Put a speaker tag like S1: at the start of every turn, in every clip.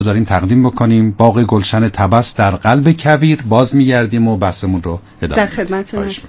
S1: داریم تقدیم بکنیم. باغ گلشن طبس در قلب کویر. باز میگردیم و بحثمون رو ادامه
S2: در خدمتتون هستم.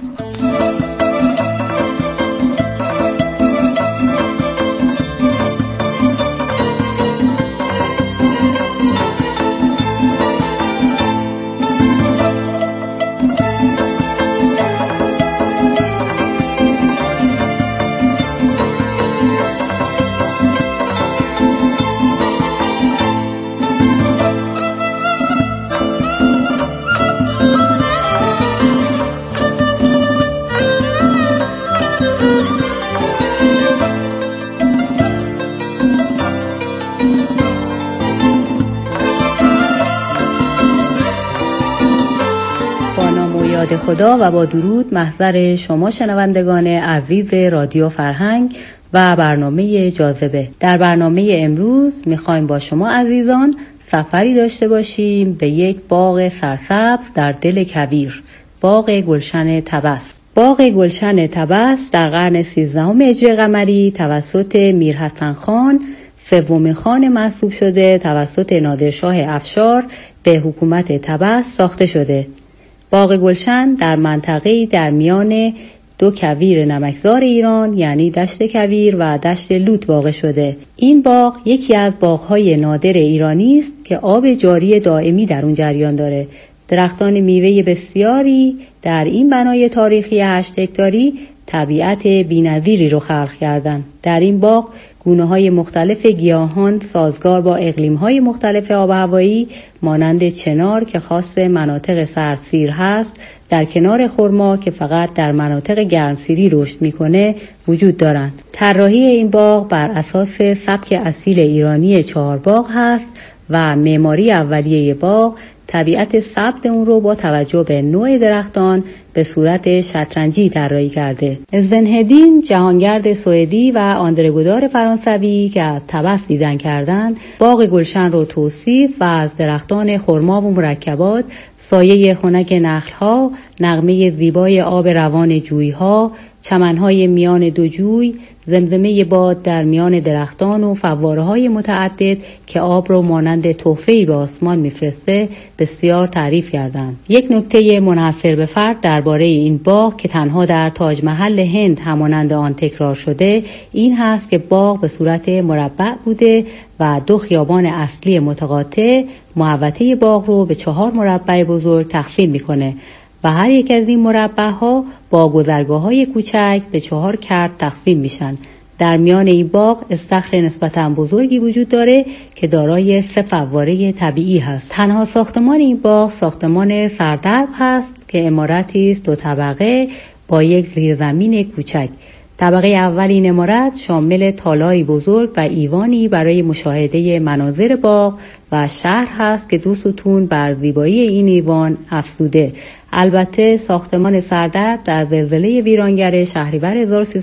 S3: خدا و با درود محضر شما شنوندگان عزیز رادیو فرهنگ و برنامه جاذبه. در برنامه امروز میخوایم با شما عزیزان سفری داشته باشیم به یک باغ سرسبز در دل کویر، باغ گلشن طبس. باغ گلشن طبس در قرن 13 هجری قمری توسط میرحسن خان سومین خان منصوب شده توسط نادرشاه افشار به حکومت طبس ساخته شده. باغ گلشن در منطقه‌ای در میان دو کویر نمکزار ایران یعنی دشت کویر و دشت لوت واقع شده. این باغ یکی از باغ‌های نادر ایرانی است که آب جاری دائمی در اون جریان داره. درختان میوه بسیاری در این بنای تاریخی 8 هکتاری طبیعت بی‌نظیری رو خلق کردن. در این باغ گونه‌های مختلف گیاهان سازگار با اقلیم‌های مختلف آب و هوایی مانند چنار که خاص مناطق سردسیر هست در کنار خرما که فقط در مناطق گرمسیری رشد میکنه وجود دارند. طراحی این باغ بر اساس سبک اصیل ایرانی 4 باغ هست و معماری اولیه باغ طبیعت سبز اون رو با توجه به نوع درختان به صورت شطرنجی طراحی کرده. ازدنهدین، جهانگرد سوئدی و آندره گودار فرانسوی که از طبس دیدن کردن، باغ گلشن رو توصیف و از درختان خرما و مرکبات، سایه خنک نخل‌ها، نغمه زیبای آب روان جوی‌ها، چمن‌های میان دو جوی، زمزمه باد در میان درختان و فواره‌های متعدد که آب رو مانند تحفه‌ای به آسمان میفرسته بسیار تعریف کردند. یک نکته منحصر به فرد درباره این باغ که تنها در تاج محل هند همانند آن تکرار شده این هست که باغ به صورت مربع بوده و 2 خیابان اصلی متقاطع محوطه باغ رو به 4 مربع بزرگ تقسیم میکنه و هر یک از این مربع‌ها با گذرگاه‌های کوچک به 4 کرد تقسیم میشن. در میان این باغ استخر نسبتاً بزرگی وجود داره که دارای 3 فواره طبیعی هست. تنها ساختمان این باغ ساختمان سردرب هست که عمارتی است 2 طبقه با یک زیرزمین کوچک. طبقه اول این عمارت شامل تالایی بزرگ و ایوانی برای مشاهده مناظر باغ و شهر هست که 2 ستون بر زیبایی این ایوان افزوده. البته ساختمان سردرب در زلزله ویرانگر شهریور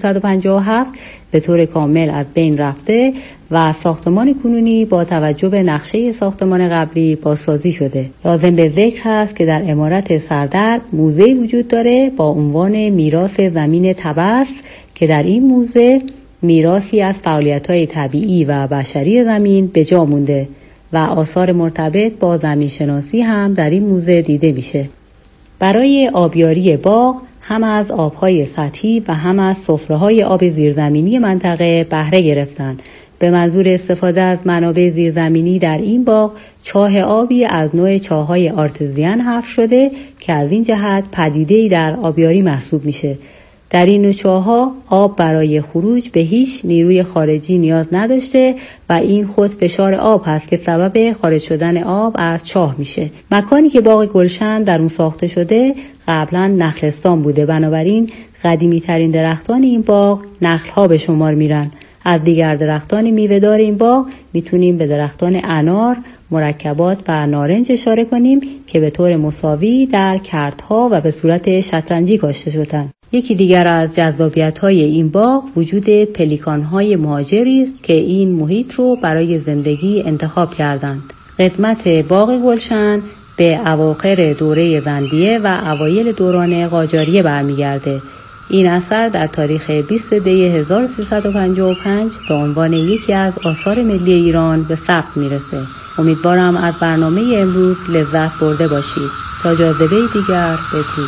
S3: 1357 به طور کامل از بین رفته و ساختمان کنونی با توجه به نقشه ساختمان قبلی بازسازی شده. لازم به ذکر هست که در عمارت سردرب موزه‌ای وجود داره با عنوان میراث زمین طبس که در این موزه میراثی از فعالیت‌های طبیعی و بشری زمین به جا مونده و آثار مرتبط با زمین شناسی هم در این موزه دیده میشه. برای آبیاری باغ هم از آبهای سطحی و هم از سفره‌های آب زیرزمینی منطقه بهره گرفتن. به منظور استفاده از منابع زیرزمینی در این باغ چاه آبی از نوع چاه‌های آرتزیان حفر شده که از این جهت پدیده‌ای در آبیاری محسوب میشه. در این چاه‌ها آب برای خروج به هیچ نیروی خارجی نیاز نداشته و این خود فشار آب هست که سبب خارج شدن آب از چاه میشه. مکانی که باغ گلشن در اون ساخته شده قبلا نخلستان بوده، بنابراین قدیمی ترین درختان این باغ نخل‌ها به شمار میرن. از دیگر درختان میوه‌دار این باغ میتونیم به درختان انار، مرکبات و نارنج اشاره کنیم که به طور مساوی در کردها و به صورت شطرنجی کاشته شدن. یکی دیگر از جذابیت‌های این باغ وجود پلیکان‌های مهاجری است که این محیط رو برای زندگی انتخاب کردند. قدمت باغ گلشن به اواخر دوره زندیه و اوایل دوران قاجاریه برمیگرده. این اثر در تاریخ 20 دی 1355 به عنوان یکی از آثار ملی ایران به ثبت میرسه. امیدوارم از برنامه امروز لذت برده باشید. تا جاذبه دیگر بدرود.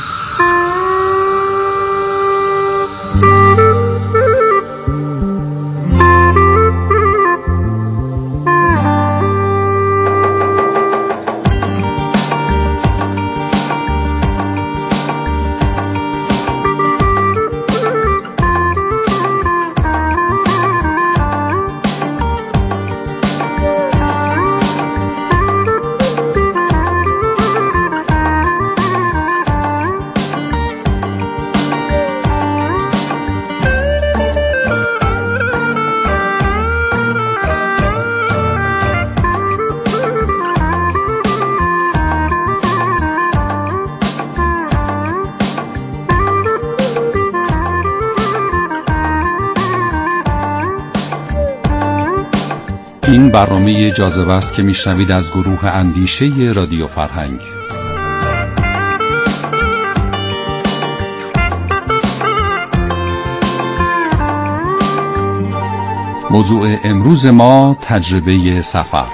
S1: این برنامه جاذبه است که میشنوید از گروه اندیشه رادیو فرهنگ. موضوع امروز ما تجربه سفر.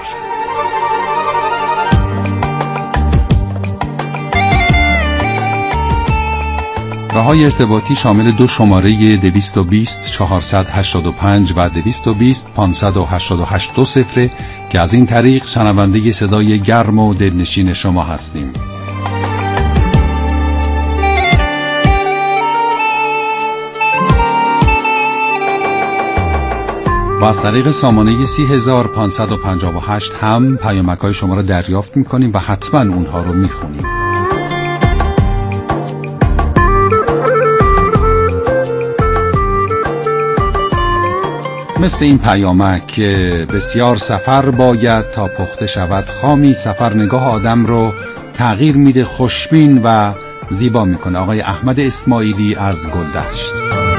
S1: راه‌های ارتباطی شامل 2 شماره 220 485 و 220 588 20 که از این طریق شنونده صدای گرم و دلنشین شما هستیم. و از طریق سامانه 30558 هم پیامک‌های شما را دریافت می‌کنیم و حتما اونها رو می‌خونیم. مثل این پیامک که بسیار سفر باید تا پخته شود خامی، سفر نگاه آدم رو تغییر میده، خوشبین و زیبا میکنه. آقای احمد اسماعیلی از گلدشت.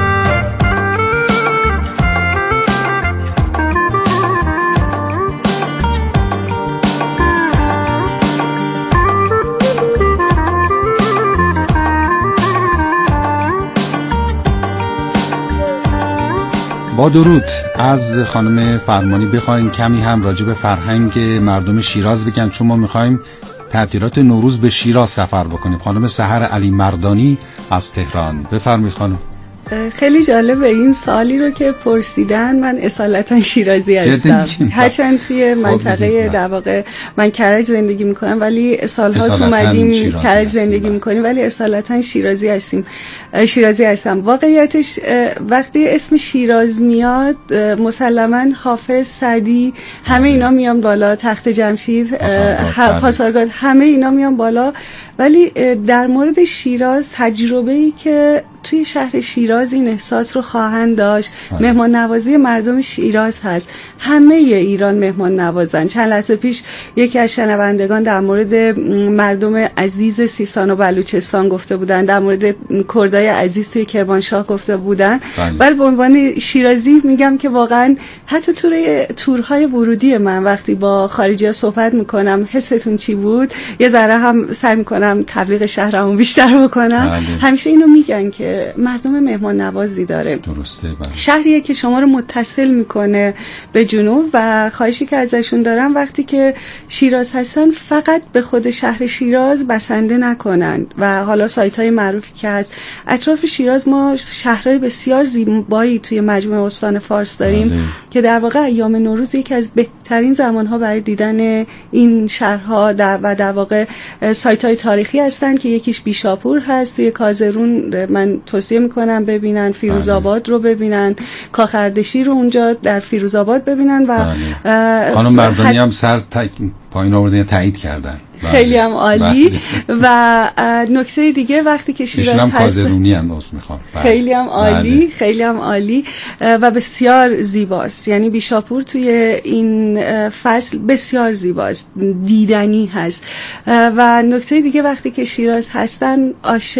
S1: با درود از خانم فرمانی بخواین کمی هم راجع به فرهنگ مردم شیراز بگن، چون ما میخوایم تعطیلات نوروز به شیراز سفر بکنیم. خانم سحر علی مردانی از تهران، بفرمایید خانم.
S2: خیلی جالبه این سوالی رو که پرسیدن. من اصالتا شیرازی هستم، هرچند توی منطقه در واقع من کرج زندگی میکنم ولی سالهاست اومدیم کرج زندگی میکنیم، ولی اصالتا شیرازی هستم. واقعیتش وقتی اسم شیراز میاد مسلما حافظ، سعدی، همه اینا میان بالا، تخت جمشید، پاسارگاد، همه اینا میان بالا. ولی در مورد شیراز تجربه‌ای که توی شهر شیراز این احساس رو خواهند داشت، مهمان نوازی مردم شیراز هست. همه ایران مهمان نوازن. چند لحظه پیش یکی از شنوندگان در مورد مردم عزیز سیستان و بلوچستان گفته بودن، در مورد کردای عزیز توی کرمانشاه گفته بودن. ولی به عنوان شیرازی میگم که واقعا حتی تورهای ورودی من وقتی با خارجی‌ها صحبت میکنم حستون چی بود، یه ذره هم سعی میکنم تبلیغ شهرمو بیشتر بکنم. همیشه اینو میگن که مردم مهمان نوازی داره.
S1: درسته.
S2: شهریه که شما رو متصل میکنه به جنوب و خواهشی که ازشون دارم وقتی که شیراز هستن فقط به خود شهر شیراز بسنده نکنن. و حالا سایت های معروفی که هست اطراف شیراز، ما شهرهای بسیار زیبایی توی مجموعه استان فارس داریم که در واقع ایام نوروز یکی از بهترین زمانها برای دیدن این شهرها و در واقع سایت های تاریخی هستن که یکیش بیشاپور هست توی کازرون، من توصیه میکنم ببینن. فیروزآباد رو ببینن، کاخ-اردشیر رو اونجا در فیروزآباد ببینن. و
S1: خانم مردانی هم سر پایین آوردن، تایید کردن.
S2: خیلی هم عالی. و نکته دیگه وقتی که شیراز هست،
S1: کازرونی هم میخوام.
S2: خیلی هم عالی، خیلی هم عالی و بسیار زیباست. یعنی بیشاپور توی این فصل بسیار زیباست، دیدنی هست. و نکته دیگه وقتی که شیراز هستن، آش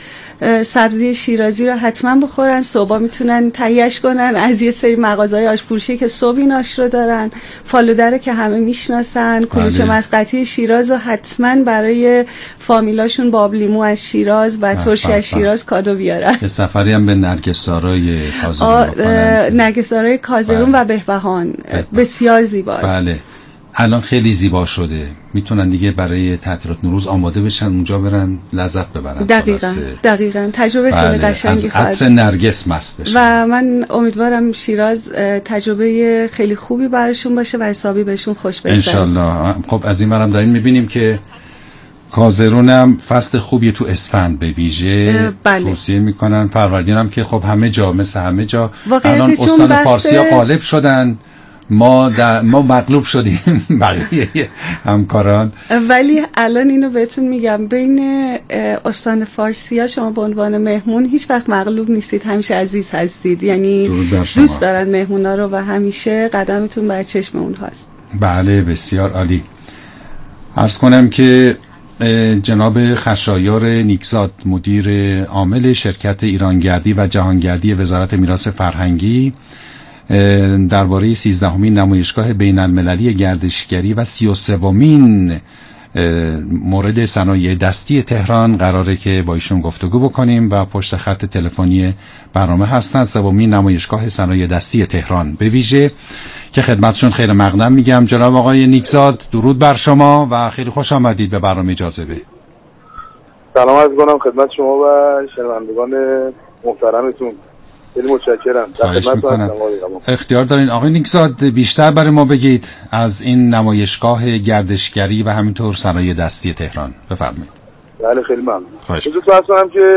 S2: سبزی شیرازی رو حتما بخورن. صبح میتونن تهیهش کنن از یه سری مغازه‌های آشفروشی که صبح این آش رو دارن. فالوده رو که همه میشناسن. کلوچه مسقطی شیراز رو حتما برای فامیلاشون با آب لیمو از شیراز و ترشی از شیراز کادو بیارن.
S1: یه سفری هم به نرگسدارای کازرون
S2: نرگسدارای کازرون و بهبهان بسیار زیباست.
S1: بله. الان خیلی زیبا شده، میتونن دیگه برای تعطیلات نوروز آماده بشن، اونجا برن لذت ببرن.
S2: دقیقاً تجربه خیلی قشنگی
S1: خواهد. از عطر نرگس مست بشن
S2: و من امیدوارم شیراز تجربه خیلی خوبی براشون باشه و حسابی بهشون خوش بگذره
S1: انشالله. خب از این ورم داریم میبینیم که کازرونم فصل خوبی تو اسفند به ویژه توصیه میکنن. فروردین هم که خب همه جا مثل همه جا الان استان فارسی ها غالب شدن، ما مغلوب شدیم بقیه همکاران.
S2: ولی الان اینو بهتون میگم، بین استان فارسی ها شما به عنوان مهمون هیچ وقت مغلوب نیستید، همیشه عزیز هستید، یعنی دوست دارن مهمونا رو و همیشه قدمتون بر چشم اونهاست.
S1: بله بسیار عالی. عرض کنم که جناب خشایار نیکزاد مدیر عامل شرکت ایرانگردی و جهانگردی وزارت میراث فرهنگی درباره 13مین نمایشگاه بین المللی گردشگری و 33مین مورد صنایع دستی تهران قراره که با ایشون گفتگو بکنیم و پشت خط تلفنی برنامه هستن. 3مین نمایشگاه صنایع دستی تهران به ویژه که خدمتشون خیلی مقدم میگم. جناب آقای نیکزاد درود بر شما و خیلی خوش آمدید به برنامه جاذبه.
S4: سلام عرض می‌کنم خدمت شما و شنوندگان محترمتون. خیلی متشکرم.
S1: خواهش میکنم. اختیار دارین آقای نیکزاد، بیشتر برای ما بگید از این نمایشگاه گردشگری و همینطور صنایع دستی تهران. بفرمایید.
S4: بله خیلی ممنون. خدمتتون عرض کنم که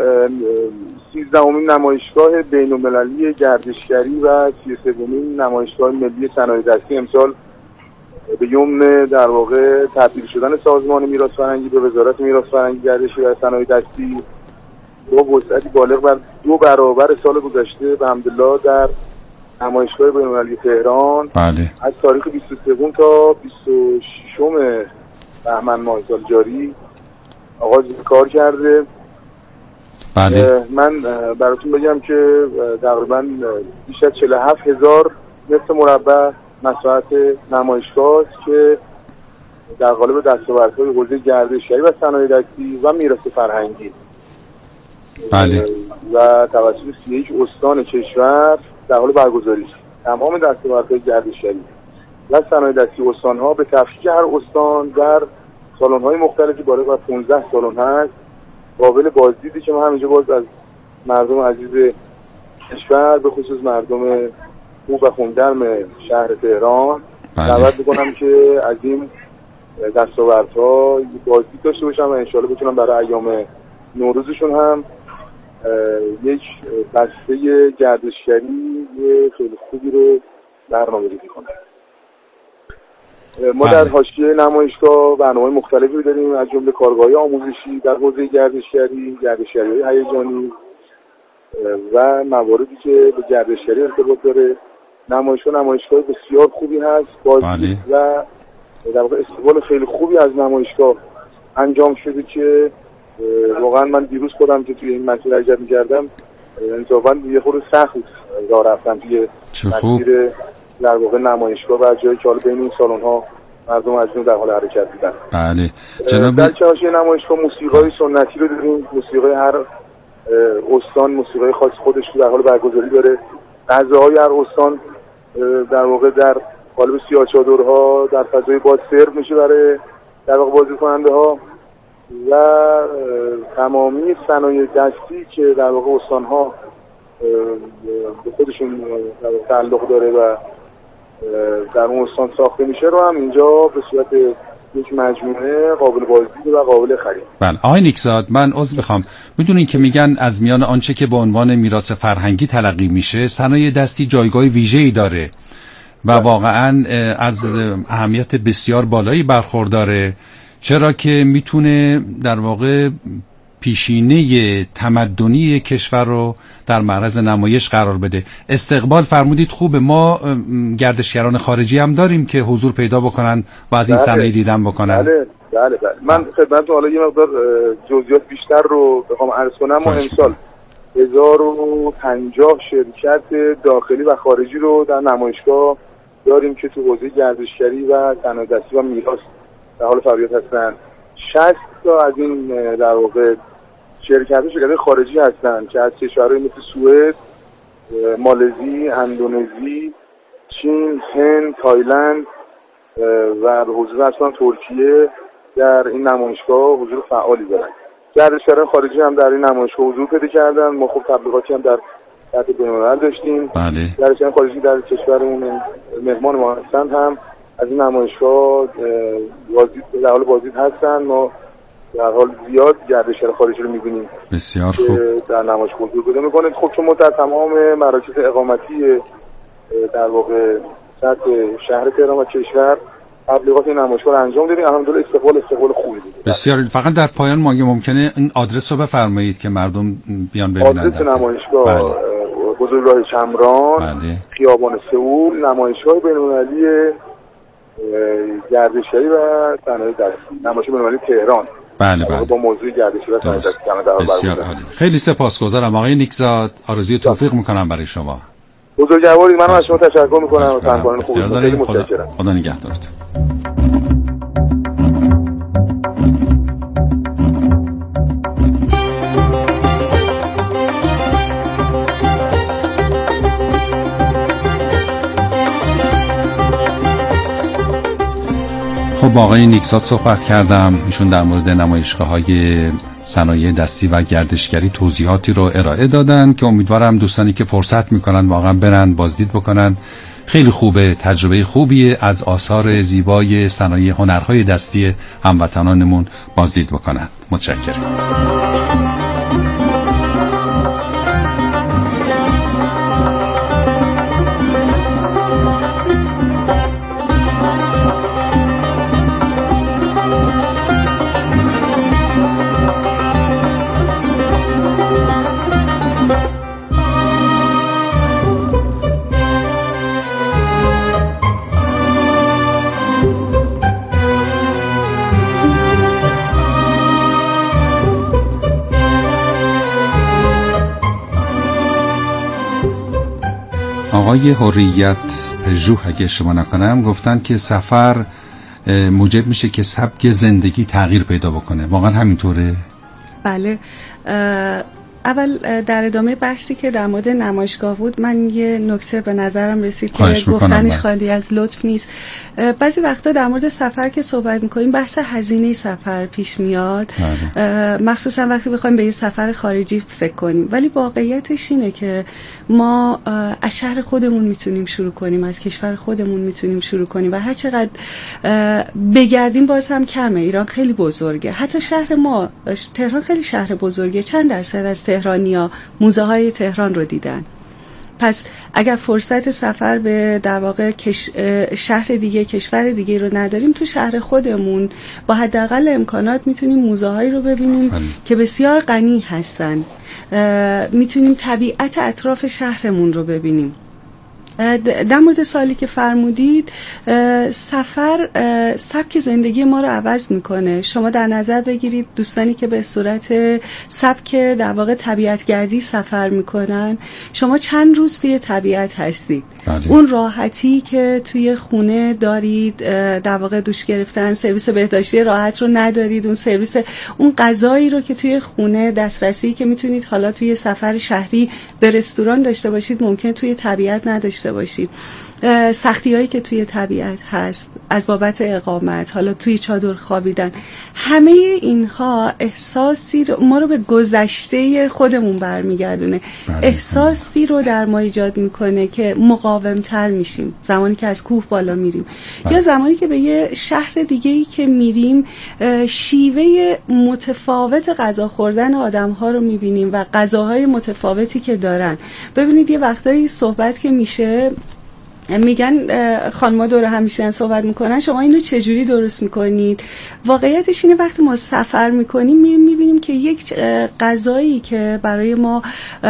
S4: 13مین نمایشگاه بین‌المللی گردشگری و 33مین نمایشگاه ملی صنایع دستی امسال به یمن در واقع تبدیل شدن سازمان میراث فرهنگی به وزارت میراث فرهنگی گردشگری و صنایع دستی با وسعتی بالغ بر 2 برابر سال گذشته به حمدالله در نمایشگاه بین‌المللی تهران
S1: بله.
S4: از تاریخ 23 تا 26 بهمن ماه سال جاری آغاز کار کرده.
S1: بله.
S4: من براتون بگم که تقریبا بیش از 47,000 متر مربع مساحت نمایشگاه است که در قالب دستاوردهای حوزه گردشگری و صنایع دستی و میراث فرهنگی
S1: بله.
S4: و توسط 31 استان کشور در حال برگزاری است. تمام دستاوردهای گردشگری و صنایع دستی استان‌ها به تفکیک هر استان در سالن‌های مختلفی بالغ بر 15 سالن هست، قابل بازدیدی که ما همینجا باز از مردم عزیز کشور به خصوص مردم خوب و خوندرم شهر تهران دعوت می‌کنم که از این دستاوردها بازدید داشته باشم و انشالله بتونم برای ایام نوروزشون هم یک بسته گردشگری خیلی خوبی رو برنامه‌ریزی کنم. ما در حاشیه نمایشگاه برنامه‌های مختلفی داریم، از جمله کارگاه‌های آموزشی در حوزه گردشگری‌های هیجانی و مواردی که به گردشگری ارتباط داره. نمایشگاه بسیار خوبی هست، بازدید و در واقع استقبال خیلی خوبی از نمایشگاه انجام شده که واقعا من دیروز خودم که توی این مسیر حرکت می‌کردم انصافاً یه خورده سخت راه رفتم توی مسیر در واقع نمایشگاه و جایی که حالا بین این سالن‌ها مردم از اون در حال حرکت بودن.
S1: بله جناب
S4: در حاشیه نمایشگاه موسیقی‌های سنتی رو داریم. موسیقی هر استان موسیقی خاص خودش رو در حال برگزاری داره. غذاهای هر استان در واقع در قالب سیاه چادرها در فضای باز سرو میشه برای در واقع بازیکننده‌ها و تمامی صنایع دستی که در واقع استان‌ها به خودشون تعلق داره و در اون استان ساخته میشه رو هم اینجا به صورت یک مجموعه قابل بازدید و قابل خرید.
S1: بله آقای نیکزاد، من عذر میخوام، میدونین که میگن از میان آنچه که به عنوان میراث فرهنگی تلقی میشه صنایع دستی جایگاه ویژه‌ای داره و واقعا از اهمیت بسیار بالایی برخورداره، چرا که میتونه در واقع پیشینه تمدنی کشور رو در معرض نمایش قرار بده. استقبال فرمودید خوبه، ما گردشگران خارجی هم داریم که حضور پیدا بکنن و از این صنایع دیدن بکنن.
S4: بله. من خدمتتون حالا یه مقدار جزئیات بیشتر رو بخوام عرض کنم. ما امسال 1050 شرکت داخلی و خارجی رو در نمایشگاه داریم که تو حوزه گردشگری و صنایع دستی و میراث در حال فعالیت هستن. 60 تا از این در واقع شرکت خارجی هستن که از کشورهای مثل سوئد، مالزی، اندونزی، چین، هند، تایلند و به حضور اصلا ترکیه در این نمایشگاه حضور فعالی دارن. گردشگران خارجی هم در این نمایشگاه حضور پیدا کردن. ما خب تبلیغاتی هم در سطح بین‌الملل داشتیم. گردشگران خارجی در کشورمون مهمان ما هستند هم از این نمایشگاه در حال بازدید هستن. ما در حال زیاد گردشگر خارجی رو می‌بینیم.
S1: بسیار خوب.
S4: در نمایشگاه حضور پیدا می‌کنه. خب چون ما در تمام مراکز اقامتی در واقع سطح شهر تهران و کشور تبلیغات این نمایشگاه رو انجام دادیم. الحمدلله استقبال خوبی بود.
S1: بسیار. فقط در پایان ممکنه این آدرس رو بفرمایید که مردم بیان ببینن.
S4: آدرس نمایشگاه بزرگراه چمران، خیابان سئول، نمایشگاه بین‌المللی گردشگری و صنایع دستی، نمایشگاه بین‌المللی تهران.
S1: بله.
S4: با موضوع گردشگری و صنایع دستی
S1: بسیار عالی. خیلی سپاسگزارم آقای نیکزاد. آرزوی توفیق میکنم برای شما.
S4: بزرگوارید. منم از شما تشکر میکنم و همکاران خوبتون. خیلی متشکرم.
S1: خدا نگهدارتون. خب با آقای نیکزاد صحبت کردم. ایشون در مورد نمایشگاه‌های صنایع دستی و گردشگری توضیحاتی رو ارائه دادن که امیدوارم دوستانی که فرصت میکنن واقعا برن بازدید بکنن. خیلی خوبه، تجربه خوبیه از آثار زیبای صنایع هنرهای دستی هموطنانمون بازدید بکنن. متشکرم. آقای حریت پژوه اگه اشتباه نکنم گفتن که سفر موجب میشه که سبک زندگی تغییر پیدا بکنه. واقعا همینطوره؟
S2: بله. اول در ادامه بحثی که در مورد نمایشگاه بود، من یه نکته به نظرم رسید که گفتنش خالی از لطف نیست. بعضی وقتا در مورد سفر که صحبت میکنیم بحث هزینه سفر پیش میاد، مخصوصا وقتی بخوایم به یه سفر خارجی فکر کنیم. ولی واقعیتش اینه که ما از شهر خودمون میتونیم شروع کنیم، از کشور خودمون میتونیم شروع کنیم و هر چقدر بگردیم باز هم کمه. ایران خیلی بزرگه. حتی شهر ما تهران خیلی شهر بزرگه. چند درصد از تهرانی‌ها موزه های تهران رو دیدن؟ پس اگر فرصت سفر به در واقع شهر دیگه، کشور دیگه رو نداریم، تو شهر خودمون با حداقل امکانات میتونیم موزه هایی رو ببینیم که بسیار غنی هستن. میتونیم طبیعت اطراف شهرمون رو ببینیم. در مورد سوالی که فرمودید، سفر سبک زندگی ما رو عوض میکنه. شما در نظر بگیرید دوستانی که به صورت سبک در واقع طبیعتگردی سفر میکنن، شما چند روز توی طبیعت هستید. اون راحتی که توی خونه دارید، در واقع دوش گرفتن، سرویس بهداشتی راحت رو ندارید، اون سرویس، اون غذایی رو که توی خونه دسترسی که میتونید حالا توی سفر شهری به رستوران داشته باشید، ممکنه توی طبیعت نداشته باشید. سختی هایی که توی طبیعت هست از بابت اقامت، حالا توی چادر خوابیدن، همه اینها احساسی ما رو به گذشته خودمون برمیگردونه. احساسی رو در ما ایجاد میکنه که مقاومتر میشیم زمانی که از کوه بالا میریم، یا زمانی که به یه شهر دیگه‌ای که میریم شیوه متفاوت غذا خوردن آدم ها رو میبینیم و غذاهای متفاوتی که دارن. ببینید یه وقتایی صحبت که میشه، میگن خانم‌ها دور هم میشن صحبت میکنن، شما اینو چجوری درست میکنید؟ واقعیتش اینه وقتی ما سفر میکنیم میبینیم که یک غذایی که برای ما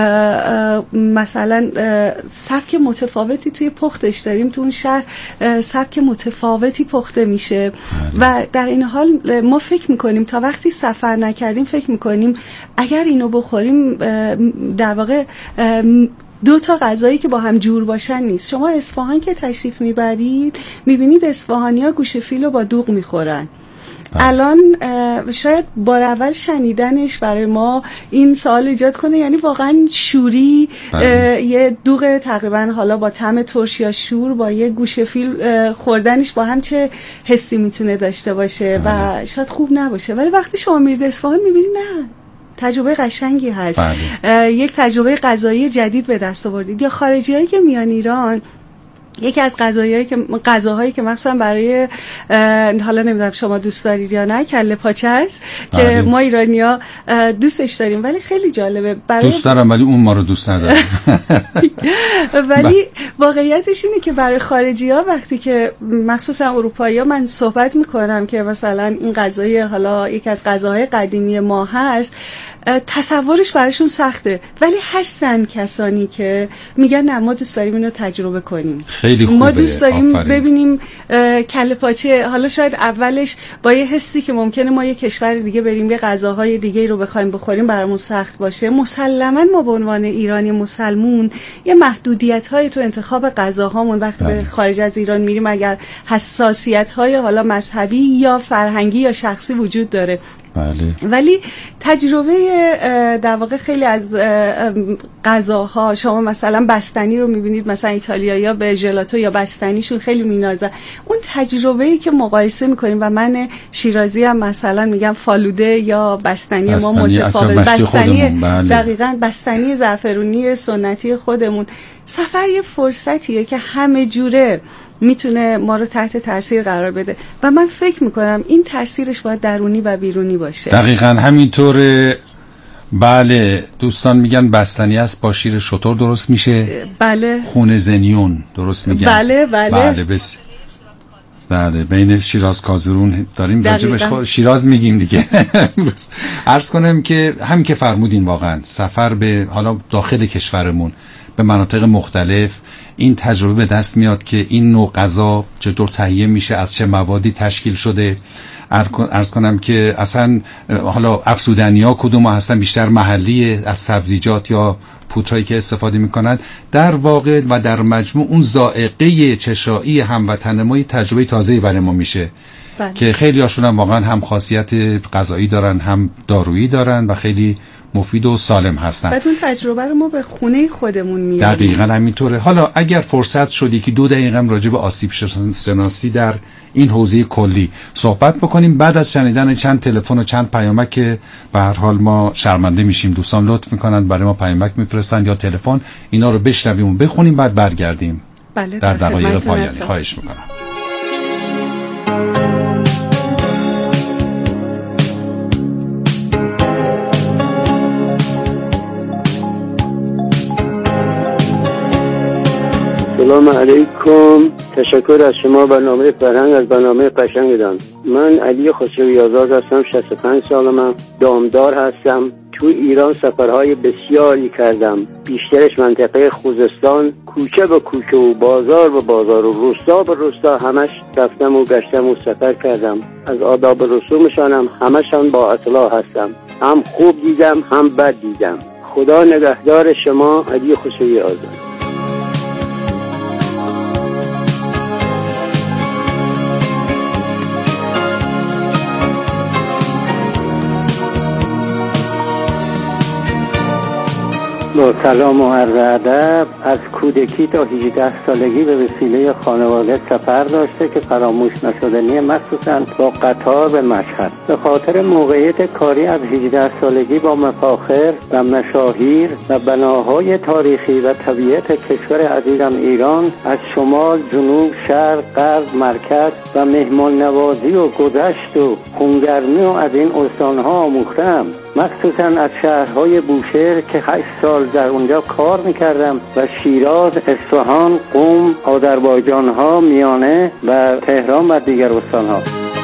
S2: مثلا سبک متفاوتی توی پختش داریم، تو اون شهر سبک متفاوتی پخته میشه و در این حال ما فکر میکنیم، تا وقتی سفر نکردیم فکر میکنیم اگر اینو بخوریم در واقع دو تا غذایی که با هم جور باشن نیست. شما اصفهان که تشریف میبرید میبینید اصفهانی‌ها گوش فیل رو با دوغ میخورن. الان شاید بار اول شنیدنش برای ما این سوال ایجاد کنه، یعنی واقعا شوری یه دوغ تقریبا حالا با طعم ترش یا شور با یه گوشه فیل خوردنش با هم چه حسی میتونه داشته باشه و شاید خوب نباشه، ولی وقتی شما میرید اصفهان میبینید نه، تجربه قشنگی هست. یک تجربه غذایی جدید به دست آوردید. یا خارجیایی که میان ایران، یکی از غذاهایی که مثلا برای حالا نمیدونم شما دوست دارید یا نه، کله پاچه است که ما ایرانی‌ها دوستش داریم، ولی خیلی جالبه.
S1: دوست دارم ولی اون ما رو دوست نداره.
S2: ولی واقعیتش اینه که برای خارجی‌ها وقتی که مخصوصا اروپایی‌ها من صحبت می‌کنم که مثلا این غذای حالا یکی از غذاهای قدیمی ما هست، تصورش براشون سخته، ولی هستن کسانی که میگن نه ما دوست داریم اینو تجربه کنیم،
S1: خیلی خوبه،
S2: ما دوست داریم ببینیم کله پاچه. حالا شاید اولش با یه حسی که ممکنه ما یه کشور دیگه بریم یه غذاهای دیگه رو بخوایم بخوریم برامون سخت باشه، مسلماً ما به عنوان ایرانی مسلمون یه محدودیت‌های تو انتخاب غذاهامون وقتی به خارج از ایران میریم، اگر حساسیت‌های حالا مذهبی یا فرهنگی یا شخصی وجود داره،
S1: بله.
S2: ولی تجربه در واقع خیلی از غذاها، شما مثلا بستنی رو میبینید، مثلا ایتالیایی‌ها به ژلاتو یا بستنیشون خیلی مینازن، اون تجربه‌ای که مقایسه میکنیم و من شیرازی هم مثلا میگم فالوده یا بستنی ما متفاوت، بستنی
S1: بله.
S2: دقیقاً بستنی زعفرونی سنتی خودمون، سفر یه فرصتیه که همه جوره میتونه ما رو تحت تاثیر قرار بده و من فکر میکنم این تاثیرش باید درونی و بیرونی باشه.
S1: دقیقاً همینطوره. بله، دوستان میگن بستنی است با شیر شتر درست میشه.
S2: بله.
S1: خون زنیون درست میگن.
S2: بله.
S1: بله بس. بله، بین شیراز کازرون داریم راجبش شیراز میگیم دیگه. عرض کنم که هم که فرمودین واقعا سفر به حالا داخل کشورمون به مناطق مختلف این تجربه به دست میاد که این نوع غذا چطور تهیه میشه، از چه موادی تشکیل شده. عرض کنم که اصلا حالا افزودنی‌ها کدوم هستن، بیشتر محلی از سبزیجات یا پودرایی که استفاده میکنن، در واقع و در مجموع اون ذائقه چشایی هموطن ما تجربه تازه‌ای برای ما میشه.
S2: بله.
S1: که خیلی هاشون هم واقعا هم خاصیت غذایی دارن هم دارویی دارن و خیلی مفید و سالم هستن.
S2: بعد اون تجربه رو ما به خونه خودمون میاریم.
S1: دقیقاً همینطوره. حالا اگر فرصت شدی که 2 دقیقه هم راجع به آسیب شناسی در این حوزه کلی صحبت بکنیم، بعد از شنیدن چند تلفن و چند پیامک که به هر حال ما شرمنده میشیم، دوستان لطف میکنن برای ما پیامک میفرستن یا تلفن، اینا رو بشنویم و بخونیم بعد برگردیم.
S2: بله،
S1: در دقایق پایانی. خواهش میکنم.
S5: سلام علیکم. تشکر از شما برنامه فرهنگ از برنامه قشنگتان. من علی خسروی آزاد هستم، 65 سالمم، دامدار هستم. تو ایران سفرهای بسیاری کردم، بیشترش منطقه خوزستان، کوچه به کوچه و بازار به بازار و روستا به روستا همش رفتم و گشتم و سفر کردم. از آداب و رسومشانم همشان با اطلاع هستم، هم خوب دیدم هم بد دیدم. خدا نگهدار شما. علی خسروی آزاد. با سلام و عرض ادب. از کودکی تا 18 سالگی به وسیله خانواده سفر داشته که فراموش نشدنی، مخصوصا با قطار به مشهد. به خاطر موقعیت کاری از 18 سالگی با مفاخر و مشاهیر و بناهای تاریخی و طبیعت کشور عزیزم ایران از شمال، جنوب، شرق، غرب، مرکز و مهمان نوازی و گذشت و خونگرمی و از این استانها آموختم، مخصوصا از شهرهای بوشهر که 8 سال در اونجا کار میکردم و شیراز، اصفهان، قم، آذربایجان‌ها، میانه و تهران و دیگر استانها.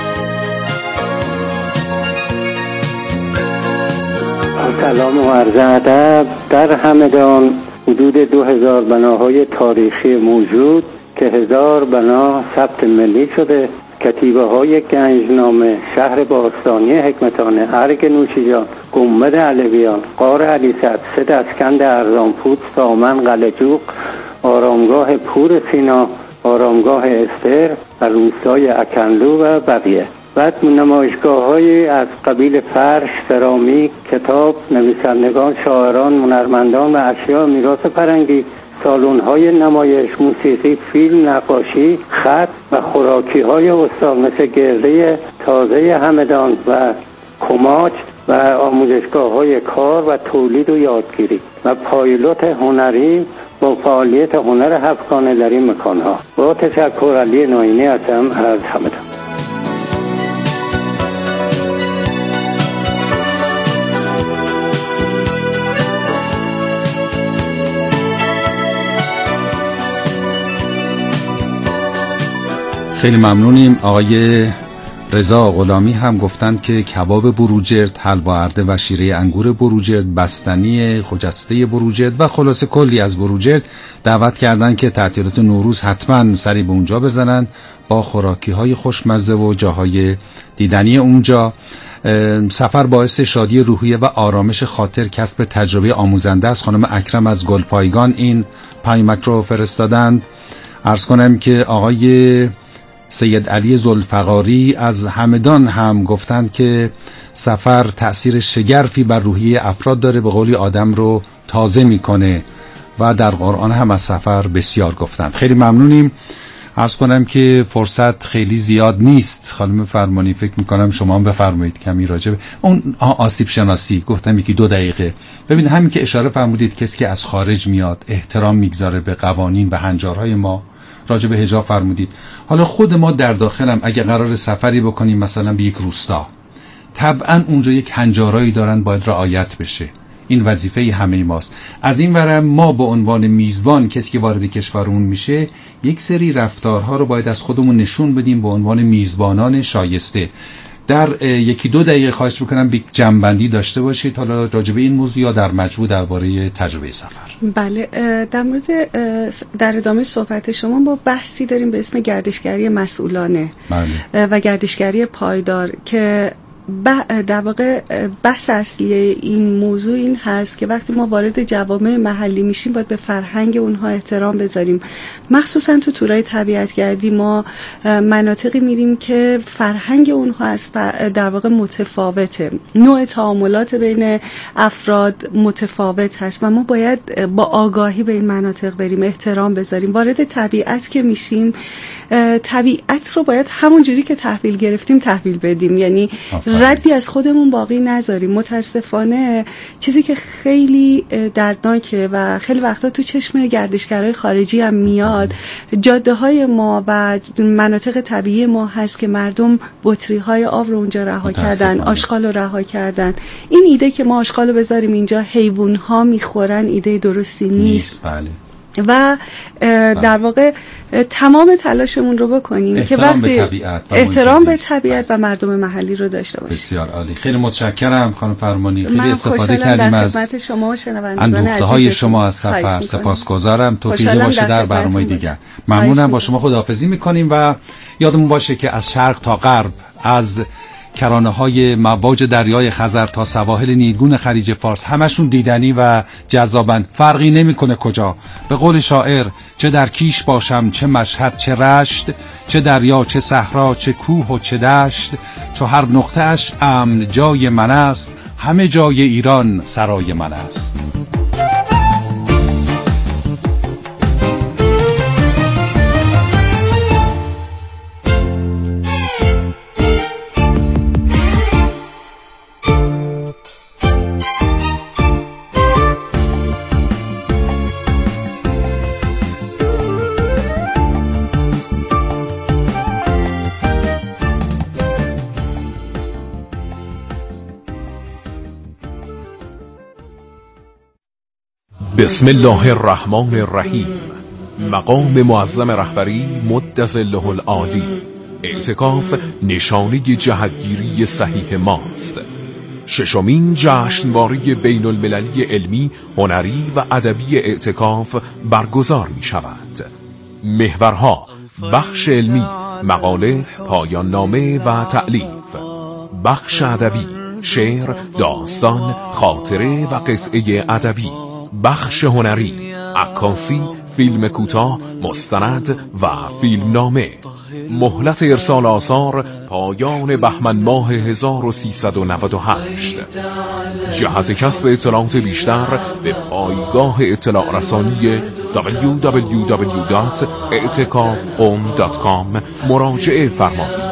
S5: سلام و عرض ادب. در همدان حدود 2000 بناهای تاریخی موجود که 1000 بنا ثبت ملی شده. کتیبه های گنجنامه، شهر باستانی حکمتانه، ارگ نوشیجان، گنبد علویان، غار علیسد، 3 دستکند ارزانپود، سامن، قلعه‌جوق، آرامگاه پور سینا، آرامگاه استر و روستای اکنلو و بقیه. بعد نمایشگاه‌های از قبیل فرش، سرامیک، کتاب، نویسندگان، شاعران، هنرمندان و اشیاء میراث فرهنگی، سالن‌های نمایش، موسیقی، فیلم، نقاشی، خط و خوراکی‌های استان مثل گرده تازه همدان و کماج و آموزشگاه‌های کار و تولید و یادگیری و پایلوت هنری با فعالیت هنر هفتگانه در این مکان‌ها. با تشکر، علی ناینی هستم از همدان.
S1: خیلی ممنونیم. آقای رضا غلامی هم گفتند که کباب بروجرد، حلوا ارده و شیره انگور بروجرد، بستنی خجسته بروجرد و خلاصه کلی از بروجرد دعوت کردند که تعطیلات نوروز حتما سری به اونجا بزنن با خوراکی‌های خوشمزه و جاهای دیدنی اونجا. سفر باعث شادی روحیه و آرامش خاطر، کسب تجربه آموزنده است. خانم اکرم از گلپایگان این پیامک رو فرستادند. عرض کنم که آقای سید علی ذوالفقاری از همدان هم گفتند که سفر تأثیر شگرفی بر روحیه افراد داره، به قولی آدم رو تازه میکنه و در قرآن هم از سفر بسیار گفتند. خیلی ممنونیم. عرض کنم که فرصت خیلی زیاد نیست. خانم فرمانی فکر میکنم شما هم بفرمایید کمی راجع به اون آسیب شناسی گفتم یکی 2 دقیقه. ببینید همین که اشاره فرمودید کسی که از خارج میاد احترام میگذاره به قوانین و هنجارهای ما، راجع به حجاب فرمودید. حالا خود ما در داخلم اگه قرار سفری بکنیم مثلا به یک روستا، طبعا اونجا یک هنجارهایی دارن باید رعایت بشه. این وظیفه همه ماست. از این ورم ما به عنوان میزبان، کسی که وارد کشورمون میشه، یک سری رفتارها رو باید از خودمون نشون بدیم به عنوان میزبانان شایسته. در 1-2 دقیقه خواهش میکنم یک جمع‌بندی داشته باشید حالا راجع به این موضوع یا در مجموع درباره تجربه سفر.
S2: بله، در مورد در ادامه صحبت شما با بحثی داریم به اسم گردشگری مسئولانه. بله. و گردشگری پایدار که در واقع بحث اصلی این موضوع این هست که وقتی ما وارد جوامع محلی میشیم باید به فرهنگ اونها احترام بذاریم. مخصوصا تو تورای طبیعتگردی ما مناطقی میریم که فرهنگ اونها از در واقع متفاوته، نوع تعاملات بین افراد متفاوت هست و ما باید با آگاهی به این مناطق بریم، احترام بذاریم. وارد طبیعت که میشیم طبیعت رو باید همون جوری که تحویل گرفتیم تحویل بدیم، یعنی ردی از خودمون باقی نذاریم. متاسفانه چیزی که خیلی دردناکه و خیلی وقتا تو چشم گردشگرای خارجی هم میاد، جاده های ما و مناطق طبیعی ما هست که مردم بطری های آب رو اونجا رها کردن، آشغال رو رها کردن. این ایده که ما آشغال رو بذاریم اینجا حیوان ها میخورن ایده درستی نیست. بله. و در واقع تمام تلاشمون رو بکنیم که وقتی احترام به طبیعت و مردم محلی رو داشته باشیم.
S1: بسیار عالی. خیلی متشکرم خانم فرمانی. خیلی استفاده کردیم از
S2: شما شنوندگان
S1: اندوخته‌های شما از سفر. سپاسگزارم. توفیق باشه در برنامه دیگر. ممنونم. با شما خداحافظی می‌کنیم و یادمون باشه که از شرق تا غرب، از کرانه‌های مواج دریای خزر تا سواحل نیلگون خلیج فارس، همشون دیدنی و جذابن. فرقی نمی‌کنه کجا. به قول شاعر چه در کیش باشم، چه مشهد، چه رشت، چه دریا، چه صحرا، چه کوه و چه دشت، چو هر نقطه‌اش امن جای من است، همه جای ایران سرای من است.
S6: بسم الله الرحمن الرحیم. مقام معظم رهبری مد ظله العالی. اعتکاف نشانه جهتگیری صحیح ماست. 6مین جشنواره بین المللی علمی، هنری و ادبی اعتکاف برگزار می شود. محورها: بخش علمی، مقاله، پایان نامه و تألیف. بخش ادبی، شعر، داستان، خاطره و قصه ادبی. بخش هنری، عکاسی، فیلم کوتاه، مستند و فیلم نامه. مهلت ارسال آثار پایان بهمن ماه 1398. جهت کسب اطلاعات بیشتر به پایگاه اطلاع رسانی www.etikafqom.com مراجعه فرمایید.